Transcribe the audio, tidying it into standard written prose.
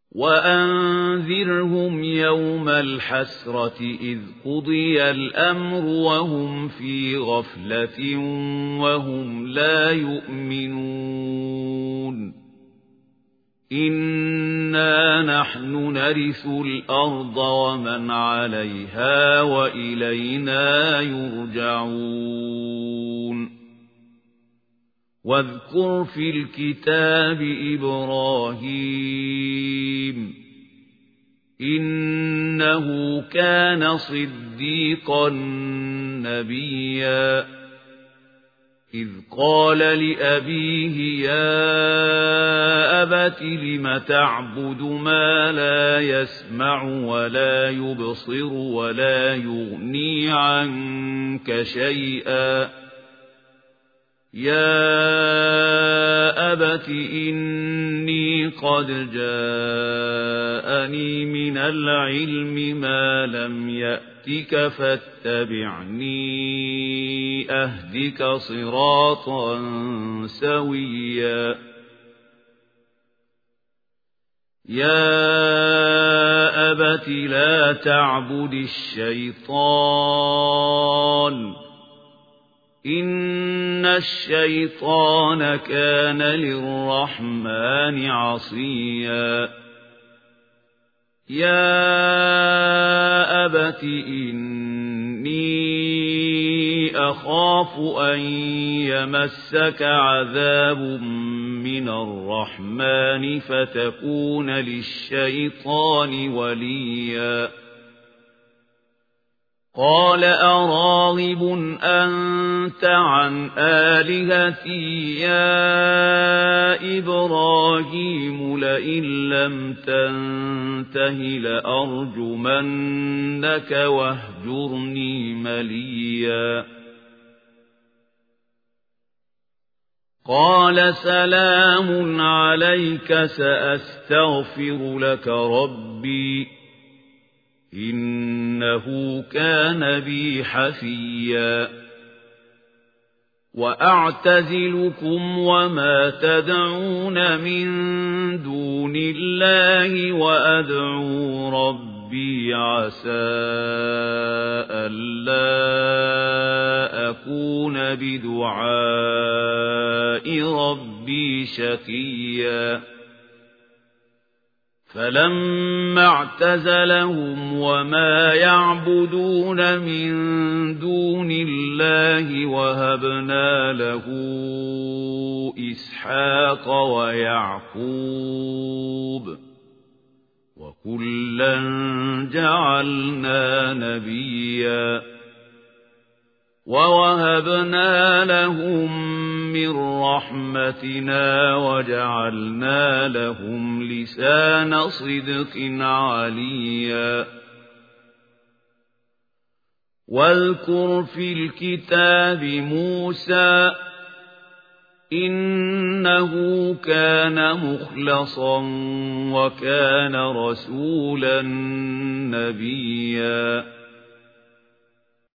وأنذرهم يوم الحسرة إذ قضي الأمر وهم في غفلة وهم لا يؤمنون إنا نحن نرث الأرض ومن عليها وإلينا يرجعون واذكر في الكتاب إبراهيم إنه كان صديقا نبيا إذ قال لأبيه يا أبت لم تعبد ما لا يسمع ولا يبصر ولا يغني عنك شيئا يا أبت إني قد جاءني من العلم ما لم يأتك فاتبعني أهدك صراطا سويا يا أبت لا تعبد الشيطان إن الشيطان كان للرحمن عصيا يا أبت إني أخاف أن يمسك عذاب من الرحمن فتكون للشيطان وليا قال أراغب أنت عن آلهتي يا إبراهيم لئن لم تنته لأرجمنك واهجرني مليا قال سلام عليك سأستغفر لك ربي إنه كان بي حفيا وأعتزلكم وما تدعون من دون الله وأدعو ربي عسى ألا أكون بدعاء ربي شقيا فلما اعتزلهم وما يعبدون من دون الله وهبنا له إسحاق ويعقوب وكلا جعلنا نبيا ووهبنا لهم من رحمتنا وجعلنا لهم لسان صدق عليا واذكر في الكتاب موسى إنه كان مخلصا وكان رسولا نبيا